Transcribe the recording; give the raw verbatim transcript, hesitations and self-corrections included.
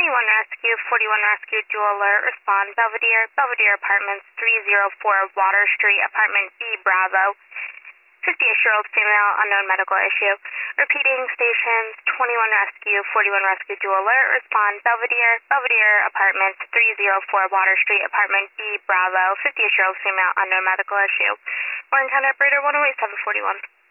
twenty-one Rescue, forty-one Rescue, dual alert, respond, Belvedere, Belvedere Apartments, three oh four Water Street, Apartment B, Bravo, fifty-eight-year-old female, unknown medical issue. Repeating, stations, twenty-one Rescue, forty-one Rescue, dual alert, respond, Belvedere, Belvedere Apartments, three oh four Water Street, Apartment B, Bravo, fifty-eight-year-old female, unknown medical issue. Warren County Operator one oh eight seven forty-one.